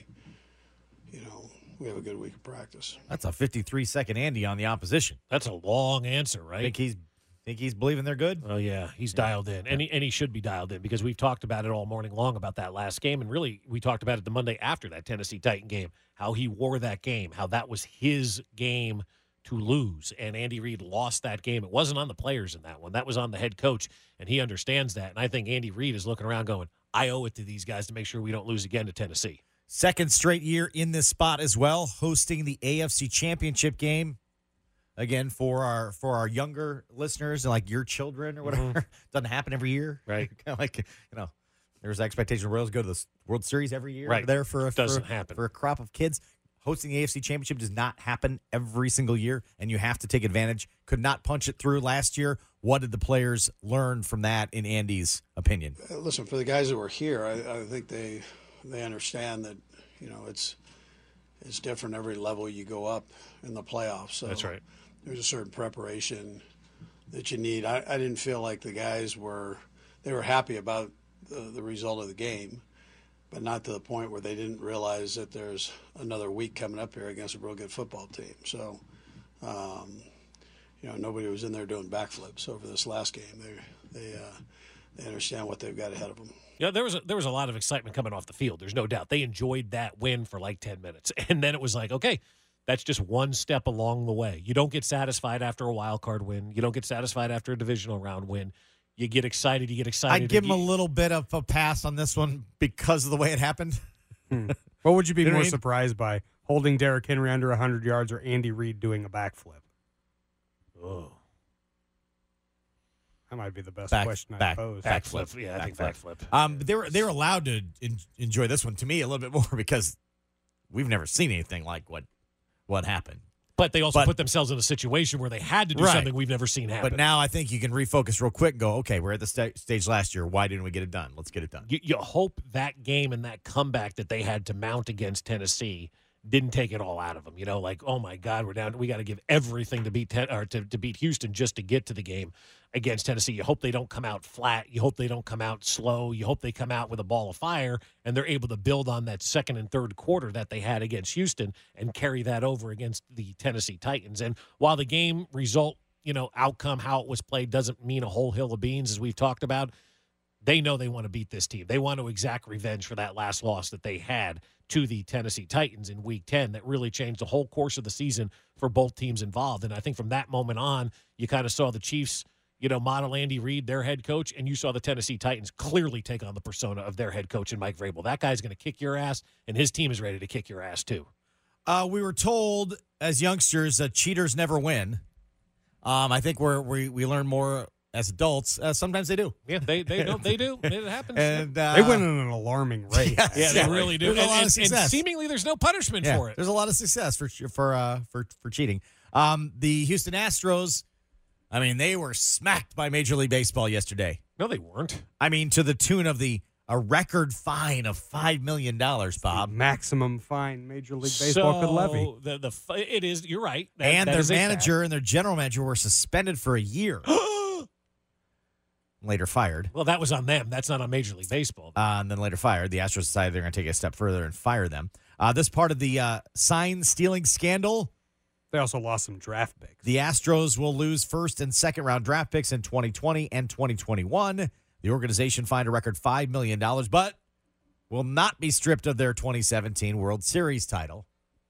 you know, we have a good week of practice. That's a fifty-three second Andy on the opposition. That's a long answer, right? Think he's think he's believing they're good? Oh, yeah. He's yeah. dialed in. And he, and he should be dialed in because we've talked about it all morning long about that last game. And really, we talked about it the Monday after that Tennessee Titan game, how he wore that game, how that was his game to lose. And Andy Reid lost that game. It wasn't on the players in that one. That was on the head coach, and he understands that. And I think Andy Reid is looking around going, I owe it to these guys to make sure we don't lose again to Tennessee. Second straight year in this spot as well, hosting the A F C Championship game. Again, for our for our younger listeners, like your children or whatever, mm-hmm. doesn't happen every year, right? Kind of like, you know, there's expectation Royals go to the World Series every year, right? There for a doesn't for, happen for a crop of kids. Hosting the A F C Championship does not happen every single year, and you have to take advantage. Could not punch it through last year. What did the players learn from that, in Andy's opinion? Uh, listen, for the guys that were here, I, I think they they understand that, you know, it's it's different every level you go up in the playoffs. So That's right. There's a certain preparation that you need. I, I didn't feel like the guys were they were happy about the, the result of the game, but not to the point where they didn't realize that there's another week coming up here against a real good football team. So, um, you know, nobody was in there doing backflips over this last game. They they uh, they understand what they've got ahead of them. Yeah, there was a, there was a lot of excitement coming off the field. There's no doubt. They enjoyed that win for like ten minutes. And then it was like, okay, that's just one step along the way. You don't get satisfied after a wild card win. You don't get satisfied after a divisional round win. You get excited. You get excited. I'd give him again. a little bit of a pass on this one because of the way it happened. Hmm. What would you be You know more what I mean? surprised by? Holding Derrick Henry under one hundred yards or Andy Reid doing a backflip? Oh. That might be the best Back- question I back- posed. Backflip. Yeah, I think Backflip. backflip. Um, they were they were allowed to en- enjoy this one to me a little bit more because we've never seen anything like what what happened. But they also But- put themselves in a situation where they had to do Right. something we've never seen happen. But now I think you can refocus real quick and go, okay, we're at the sta- stage last year. Why didn't we get it done? Let's get it done. you, you hope that game and that comeback that they had to mount against Tennessee didn't take it all out of them. You know, like, oh my God, we're down. We got to give everything to beat ten, or to, to beat Houston just to get to the game against Tennessee. You hope they don't come out flat. You hope they don't come out slow. You hope they come out with a ball of fire and they're able to build on that second and third quarter that they had against Houston and carry that over against the Tennessee Titans. And while the game result, you know, outcome, how it was played doesn't mean a whole hill of beans, as we've talked about, they know they want to beat this team. They want to exact revenge for that last loss that they had to the Tennessee Titans in week ten that really changed the whole course of the season for both teams involved. And I think from that moment on, you kind of saw the Chiefs, you know, model Andy Reid, their head coach, and you saw the Tennessee Titans clearly take on the persona of their head coach and Mike Vrabel. That guy's going to kick your ass, and his team is ready to kick your ass too. Uh, we were told as youngsters that cheaters never win. Um, I think we're, we we learn more as adults. Uh, sometimes they do. Yeah, they they know they do. It happens. And uh, They win at an alarming rate. Yes, yeah, they yeah. really do. There's a And, lot of and- and success. seemingly there's no punishment Yeah, for it. There's a lot of success for for uh, for for cheating. Um, the Houston Astros, I mean, they were smacked by Major League Baseball yesterday. No, they weren't. I mean, to the tune of the a record fine of five million dollars, Bob, Maximum fine Major League Baseball could levy. So the the fi- it is. You're right. That- and that their is a fact. manager and their general manager were suspended for a year. Later fired. Well, that was on them. That's not on Major League Baseball. Uh, and then later fired. The Astros decided they're going to take it a step further and fire them. Uh, this part of the uh, sign stealing scandal. They also lost some draft picks. The Astros will lose first and second round draft picks in twenty twenty and twenty twenty-one. The organization fined a record five million dollars, but will not be stripped of their twenty seventeen World Series title.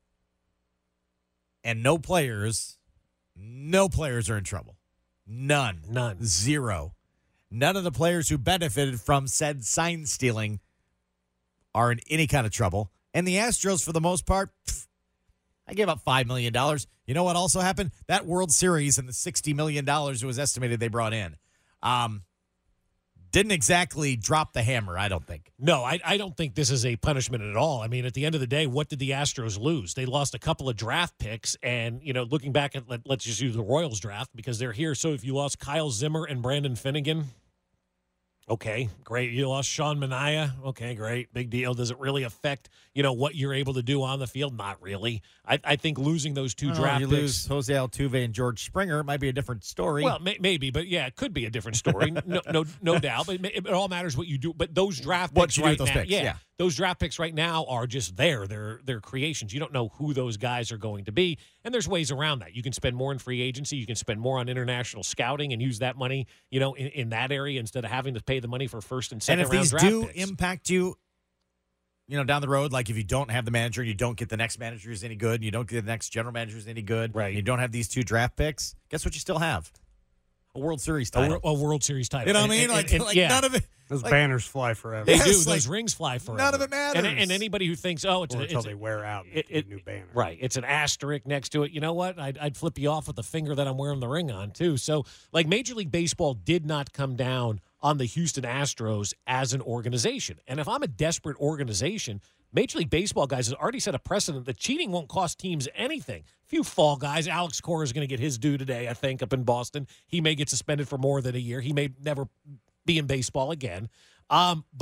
And no players, no players are in trouble. None. None. Zero. None of the players who benefited from said sign stealing are in any kind of trouble. And the Astros, for the most part, pff, I gave up five million dollars. You know what also happened? That World Series and the sixty million dollars it was estimated they brought in um, didn't exactly drop the hammer, I don't think. No, I, I don't think this is a punishment at all. I mean, at the end of the day, what did the Astros lose? They lost a couple of draft picks, and, you know, looking back at, let, let's just use the Royals draft because they're here. So if you lost Kyle Zimmer and Brandon Finnegan, okay, great. You lost Sean Manaea, okay, great, big deal. Does it really affect, you know, what you're able to do on the field? Not really. I, I think losing those two Oh, draft you picks. lose Jose Altuve and George Springer. It might be a different story. Well, may, maybe, but yeah, it could be a different story. No, no, no doubt. But it, ma- it all matters what you do. But those draft What picks you do right with those now, picks, yeah, yeah. those draft picks right now are just there. They're they're creations. You don't know who those guys are going to be, and there's ways around that. You can spend more in free agency. You can spend more on international scouting and use that money, you know, in, in that area instead of having to pay the money for first and and second if round these draft do picks. impact you, you know, down the road, like if you don't have the manager, you don't get the next manager who's any good, you don't get the next general manager who's any good, Right. you don't have these two draft picks, guess what you still have? A World Series a, title. wor- a World Series title. You know what I And- mean? and- Like, and- like yeah. none of it. Those like, banners fly forever. They Yes, do. like, Those rings fly forever. none of it And, matters. and anybody who thinks, oh, it's, Or a, until it's they wear out and it, get it, a new banner. Right. It's an asterisk next to it. You know what? I'd, I'd flip you off with the finger that I'm wearing the ring on, too. So, like, Major League Baseball did not come down on the Houston Astros as an organization. And if I'm a desperate organization, Major League Baseball guys has already set a precedent that cheating won't cost teams anything. A few fall guys. Alex Cora is going to get his due today, I think, up in Boston. He may get suspended for more than a year. He may never be in baseball again. Um, but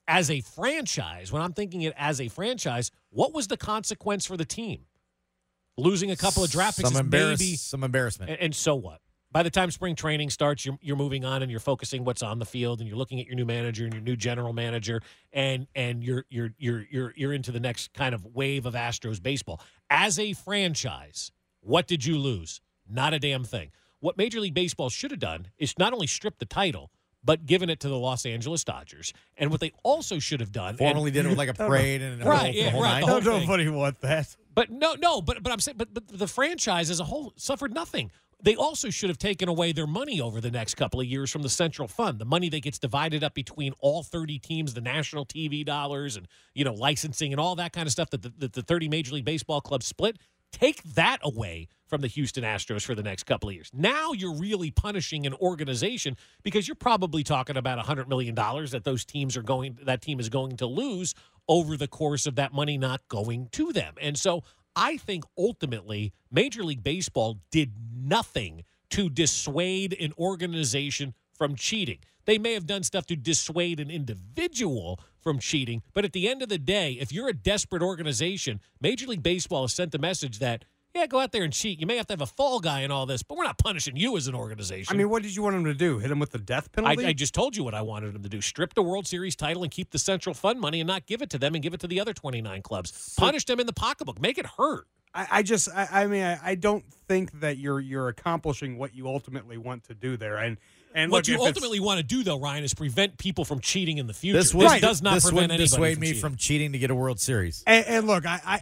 as a franchise, when I'm thinking it as a franchise, what was the consequence for the team? Losing a couple of draft picks some is embarrass- maybe some embarrassment. And, and so what? By the time spring training starts, you're, you're moving on and you're focusing what's on the field, and you're looking at your new manager and your new general manager, and and you're you're you're you're you're into the next kind of wave of Astros baseball. As a franchise, what did you lose? Not a damn thing. What Major League Baseball should have done is not only strip the title, but given it to the Los Angeles Dodgers. And what they also should have done, Formally and, did it with like a parade and a right, whole, yeah, the whole right, nine. the whole Don't thing. nobody want that. But no, no, but but I'm saying, but, but the franchise as a whole suffered nothing. They also should have taken away their money over the next couple of years from the central fund, the money that gets divided up between all thirty teams, the national T V dollars, and you know licensing and all that kind of stuff that the, that the thirty Major League Baseball clubs split. Take that away from the Houston Astros for the next couple of years. Now you're really punishing an organization because you're probably talking about one hundred million dollars that those teams are going, that team is going to lose over the course of that money not going to them. And so I think ultimately Major League Baseball did nothing to dissuade an organization from cheating. They may have done stuff to dissuade an individual from cheating, but at the end of the day, if you're a desperate organization, Major League Baseball has sent the message that, yeah, go out there and cheat. You may have to have a fall guy in all this, but we're not punishing you as an organization. I mean, what did you want him to do? Hit him with the death penalty? I, I just told you what I wanted him to do. Strip the World Series title and keep the Central Fund money and not give it to them and give it to the other twenty-nine clubs. Punish them in the pocketbook. Make it hurt. I, I just, I, I mean, I, I don't think that you're you're accomplishing what you ultimately want to do there. And and what look, you if it's- ultimately want to do, though, Ryan, is prevent people from cheating in the future. This, This, would, does not this prevent wouldn't anybody dissuade from me cheating. from cheating to get a World Series. And, and look, I, I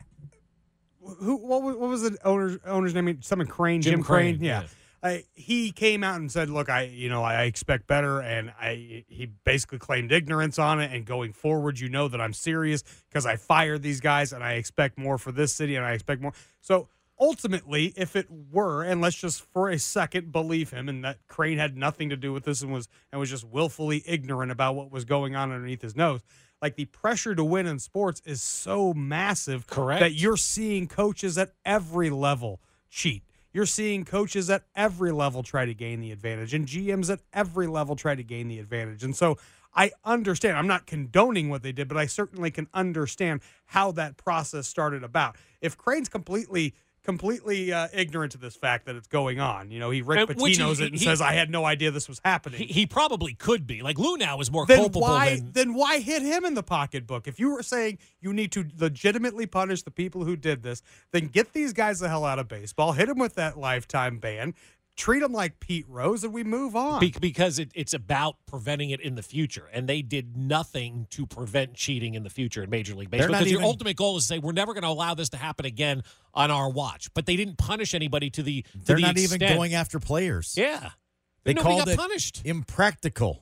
who what was, what was the owner's owner's name? Someone Crane, Jim, Jim Crane. Crane, Yeah. yeah. I, he came out and said, "Look, I you know I expect better," and I he basically claimed ignorance on it. And going forward, you know that I'm serious because I fired these guys, and I expect more for this city, and I expect more. So ultimately, if it were, and let's just for a second believe him, and that Crane had nothing to do with this and was and was just willfully ignorant about what was going on underneath his nose. Like, the pressure to win in sports is so massive, Correct. that you're seeing coaches at every level cheat. You're seeing coaches at every level try to gain the advantage, and G Ms at every level try to gain the advantage. And so I understand. I'm not condoning what they did, but I certainly can understand how that process started about. If Crane's completely completely uh, ignorant to this fact that it's going on, you know, he Rick And which Pitino's he- it and he- says, I had no idea this was happening. He, he probably could be. Like, Lou now is more then culpable why than... then why hit him in the pocketbook? If you were saying you need to legitimately punish the people who did this, then get these guys the hell out of baseball, hit them with that lifetime ban, treat them like Pete Rose, and we move on. Be- because it, it's about preventing it in the future, and they did nothing to prevent cheating in the future in Major League Baseball. They're not Because your even- ultimate goal is to say we're never going to allow this to happen again on our watch. But they didn't punish anybody to the. To They're the not extent. even going after players. Yeah, They Nobody called got it punished. impractical.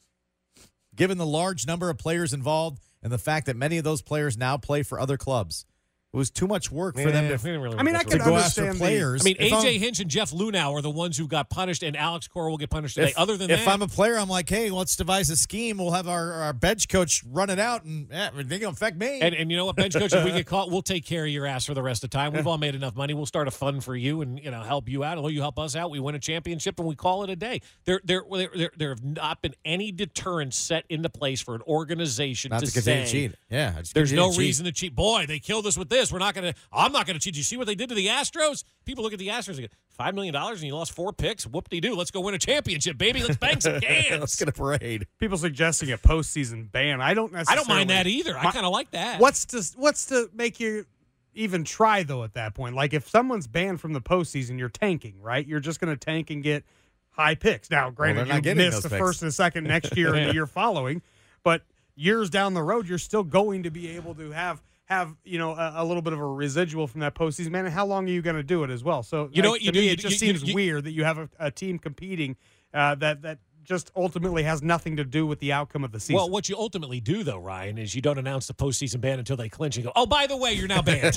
Given the large number of players involved and the fact that many of those players now play for other clubs, it was too much work for them Yeah, to, we didn't really I mean, want I to could go understand after the- players. I mean, If A J I'm- Hinch and Jeff Lunau are the ones who got punished, and Alex Cora will get punished today. If, Other than if that, I'm a player, I'm like, hey, let's devise a scheme. We'll have our, our bench coach run it out, and eh, it ain't going to affect me. And, and you know what, bench coach, if we get caught, we'll take care of your ass for the rest of the time. We've all made enough money. We'll start a fund for you and, you know, help you out. Or you help us out. We win a championship and we call it a day. There there there, there, there have not been any deterrents set into place for an organization Not to, to continue say to cheat. Yeah, just there's continue no to cheat. reason to cheat. Boy, they killed us with this. We're not going to, I'm not going to cheat. Did you see what they did to the Astros? People look at the Astros and go, five million dollars and you lost four picks? Whoop-de-doo. Let's go win a championship, baby. Let's bang some cans. Let's get a parade. people suggesting a postseason ban. I don't I necessarily. don't mind that either. I My- kind of like that. What's to what's to make you even try though at that point? Like, if someone's banned from the postseason, you're tanking, right? You're just going to tank and get high picks. Now, granted, they're not you getting miss those the picks. first and second next year and the year following, but years down the road, you're still going to be able to have have you know a, a little bit of a residual from that postseason. Man, and how long are you going to do it as well? So You know like, what you to do? me, You- it just you- seems you- weird that you have a, a team competing uh, that that just ultimately has nothing to do with the outcome of the season. Well, what you ultimately do, though, Ryan, is you don't announce the postseason ban until they clinch and go, oh, by the way, you're now banned.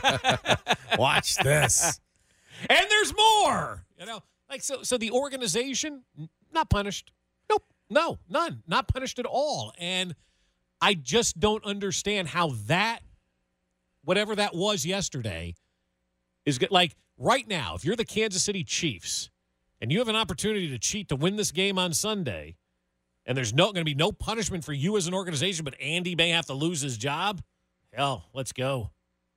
Watch this. And there's more. You know, like so. So the organization n- not punished. Nope. No, none. Not punished at all. And I just don't understand how that, whatever that was yesterday, is good. Like right now, if you're the Kansas City Chiefs and you have an opportunity to cheat to win this game on Sunday, and there's no going to be no punishment for you as an organization, but Andy may have to lose his job, hell, let's go.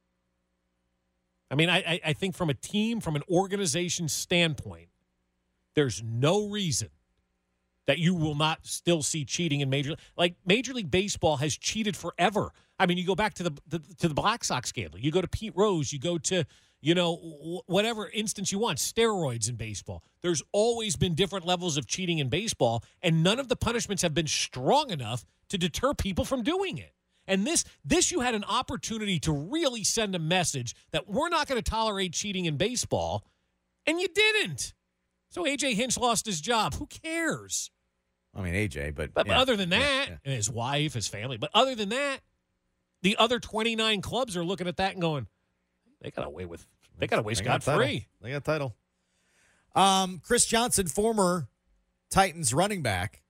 I mean, I, I think from a team, from an organization standpoint, there's no reason that you will not still see cheating in Major League. Like, Major League Baseball has cheated forever. I mean, you go back to the, the to the Black Sox scandal. You go to Pete Rose. You go to, you know, whatever instance you want, steroids in baseball. There's always been different levels of cheating in baseball, and none of the punishments have been strong enough to deter people from doing it. And this, this you had an opportunity to really send a message that we're not going to tolerate cheating in baseball, and you didn't. So A J Hinch lost his job. Who cares? I mean, A J, but... But, yeah. but other than that, yeah, yeah. and his wife, his family, but other than that, the other twenty-nine clubs are looking at that and going, they got away with, they got away scot-free. They got a title. Um, Chris Johnson, former Titans running back,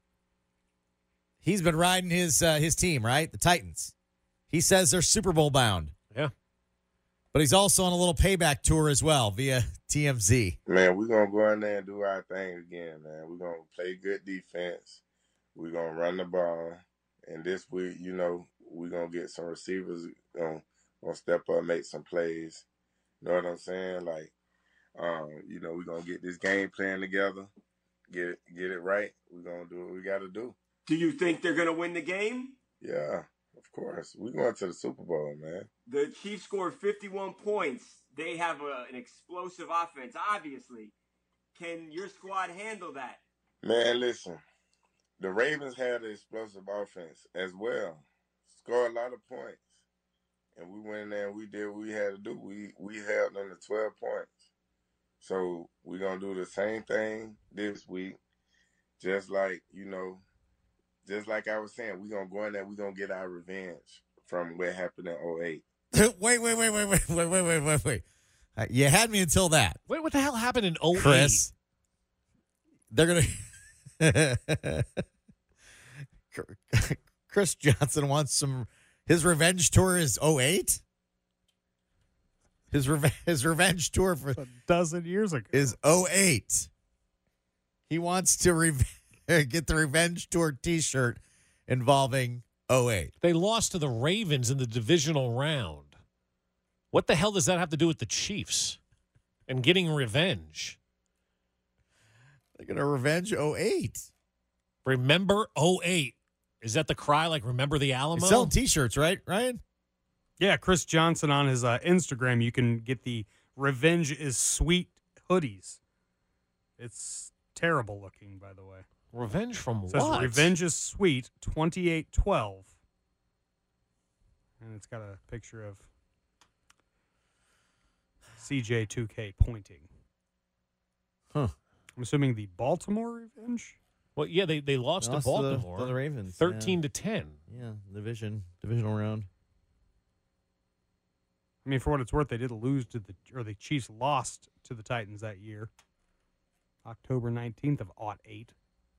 he's been riding his uh, his team, right? The Titans. He says they're Super Bowl bound. Yeah. But he's also on a little payback tour as well via T M Z. Man, we're going to go in there and do our thing again, man. We're going to play good defense. We're going to run the ball. And this week, you know, we're going to get some receivers going to step up and make some plays. You know what I'm saying? Like, um, you know, we're going to get this game plan together, get it, get it right. We're going to do what we got to do. Do you think they're going to win the game? Yeah, of course. We're going to the Super Bowl, man. The Chiefs scored fifty-one points. They have a, an explosive offense, obviously. Can your squad handle that? Man, listen. The Ravens had an explosive offense as well. Scored a lot of points. And we went in there and we did what we had to do. We we held them to twelve points. So we're going to do the same thing this week. Just like, you know, just like I was saying, we're going to go in there, we're going to get our revenge from what happened in oh eight. wait, wait, wait, wait, wait, wait, wait, wait, wait, wait. Uh, you had me until that. Wait, what the hell happened in oh eight? Chris, they're going to... Chris Johnson wants some... His revenge tour is oh eight? His, reve- his revenge tour for... a dozen years ago. Is oh eight. He wants to re- get the revenge tour T-shirt involving oh eight. They lost to the Ravens in the divisional round. What the hell does that have to do with the Chiefs and getting revenge? They're going to revenge oh eight. Remember oh eight. Is that the cry, like, remember the Alamo? He's selling T-shirts, right, Ryan? Yeah, Chris Johnson on his uh, Instagram, you can get the Revenge is Sweet hoodies. It's terrible looking, by the way. Revenge from it says what? Revenge is Sweet, twenty-eight twelve. And it's got a picture of C J two K pointing. Huh. I'm assuming the Baltimore Revenge? Well, yeah, they, they lost, Lost to to the- Baltimore. to the Ravens, thirteen yeah. to ten. Yeah, division, divisional round. I mean, for what it's worth, they did lose to the, or the Chiefs lost to the Titans that year. October nineteenth of oh eight.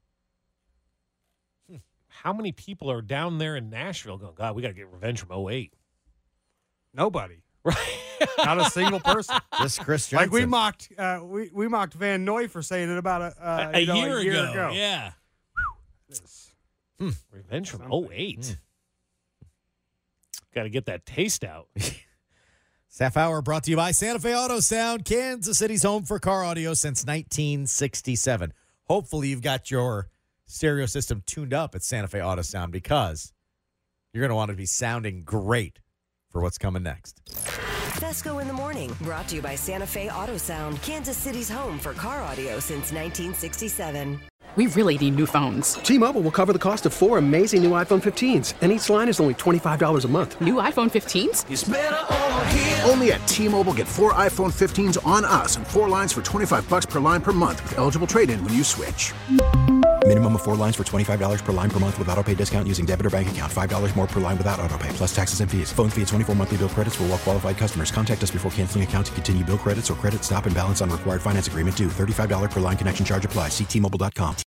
Hmm. How many people are down there in Nashville going, God, we got to get revenge from oh eight? Nobody. Right. Not a single person. Just Chris Johnson. Like we mocked, uh, we we mocked Van Noy for saying it about a uh, a, you know, year, a year ago. ago. Yeah. This. Hmm. Revenge from oh eight. Got to get that taste out. This half hour brought to you by Santa Fe Auto Sound, Kansas City's home for car audio since nineteen sixty-seven. Hopefully you've got your stereo system tuned up at Santa Fe Auto Sound because you're going to want to be sounding great for what's coming next. Fesco in the Morning, brought to you by Santa Fe Auto Sound, Kansas City's home for car audio since nineteen sixty-seven. We really need new phones. T-Mobile will cover the cost of four amazing new iPhone fifteens, and each line is only twenty-five dollars a month. New iPhone fifteens? It's better over here. Only at T-Mobile, get four iPhone fifteens on us and four lines for twenty-five bucks per line per month with eligible trade-in when you switch. Minimum of four lines for twenty-five dollars per line per month with autopay discount using debit or bank account. five dollars more per line without autopay, plus taxes and fees. Phone fee at twenty-four monthly bill credits for well-qualified customers. Contact us before canceling account to continue bill credits or credit stop and balance on required finance agreement due. thirty-five dollars per line connection charge applies. See T Mobile dot com.